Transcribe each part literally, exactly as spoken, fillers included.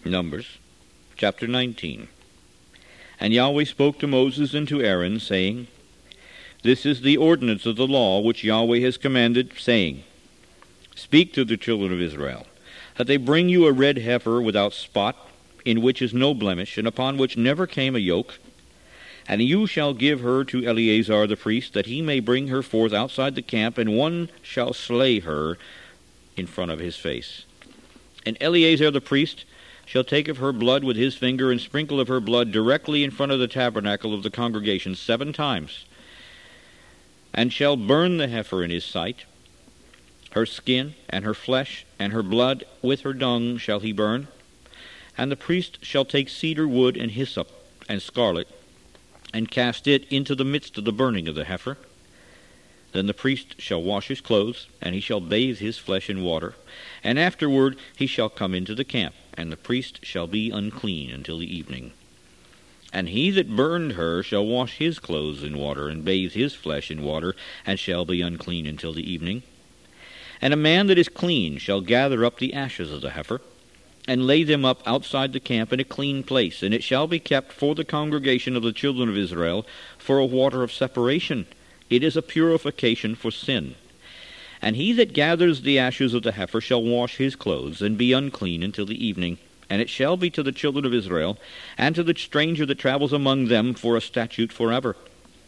Numbers chapter nineteen. And Yahweh spoke to Moses and to Aaron, saying, This is the ordinance of the law which Yahweh has commanded, saying, Speak to the children of Israel, that they bring you a red heifer without spot, in which is no blemish, and upon which never came a yoke. And you shall give her to Eleazar the priest, that he may bring her forth outside the camp, and one shall slay her in front of his face. And Eleazar the priest shall take of her blood with his finger, and sprinkle of her blood directly in front of the tabernacle of the congregation seven times, and shall burn the heifer in his sight. Her skin and her flesh and her blood with her dung shall he burn. And the priest shall take cedar wood and hyssop and scarlet, and cast it into the midst of the burning of the heifer. Then the priest shall wash his clothes, and he shall bathe his flesh in water. And afterward he shall come into the camp, and the priest shall be unclean until the evening. And he that burned her shall wash his clothes in water, and bathe his flesh in water, and shall be unclean until the evening. And a man that is clean shall gather up the ashes of the heifer, and lay them up outside the camp in a clean place, and it shall be kept for the congregation of the children of Israel for a water of separation. It is a purification for sin. And he that gathers the ashes of the heifer shall wash his clothes, and be unclean until the evening. And it shall be to the children of Israel, and to the stranger that travels among them, for a statute forever.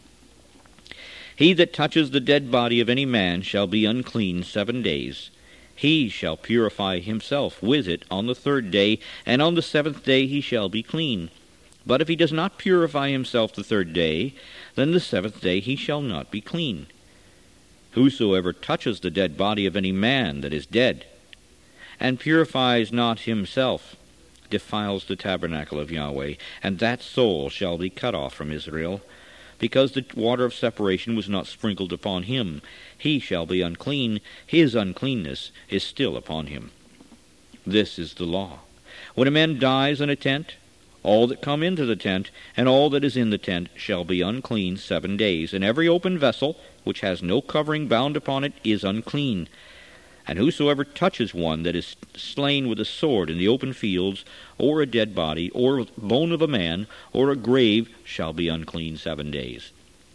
He that touches the dead body of any man shall be unclean seven days. He shall purify himself with it on the third day, and on the seventh day he shall be clean. But if he does not purify himself the third day, then the seventh day he shall not be clean. Whosoever touches the dead body of any man that is dead, and purifies not himself, defiles the tabernacle of Yahweh, and that soul shall be cut off from Israel, because the water of separation was not sprinkled upon him. He shall be unclean, his uncleanness is still upon him. This is the law. When a man dies in a tent, all that come into the tent, and all that is in the tent, shall be unclean seven days, and every open vessel, which has no covering bound upon it, is unclean. And whosoever touches one that is slain with a sword in the open fields, or a dead body, or a bone of a man, or a grave, shall be unclean seven days.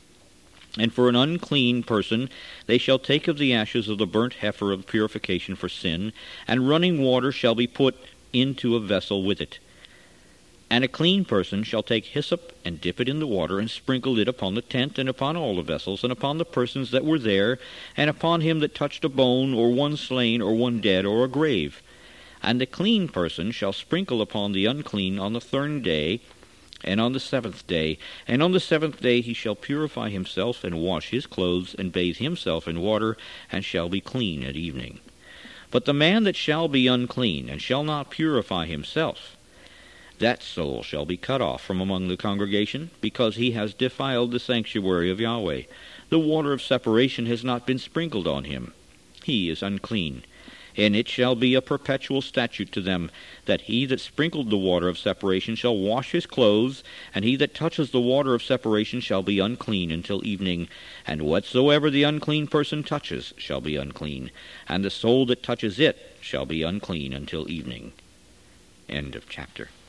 And for an unclean person they shall take of the ashes of the burnt heifer of purification for sin, and running water shall be put into a vessel with it. And a clean person shall take hyssop, and dip it in the water, and sprinkle it upon the tent, and upon all the vessels, and upon the persons that were there, and upon him that touched a bone, or one slain, or one dead, or a grave. And the clean person shall sprinkle upon the unclean on the third day, and on the seventh day. And on the seventh day he shall purify himself, and wash his clothes, and bathe himself in water, and shall be clean at evening. But the man that shall be unclean, and shall not purify himself, that soul shall be cut off from among the congregation, because he has defiled the sanctuary of Yahweh. The water of separation has not been sprinkled on him. He is unclean. And it shall be a perpetual statute to them, that he that sprinkled the water of separation shall wash his clothes, and he that touches the water of separation shall be unclean until evening. And whatsoever the unclean person touches shall be unclean, and the soul that touches it shall be unclean until evening. End of chapter.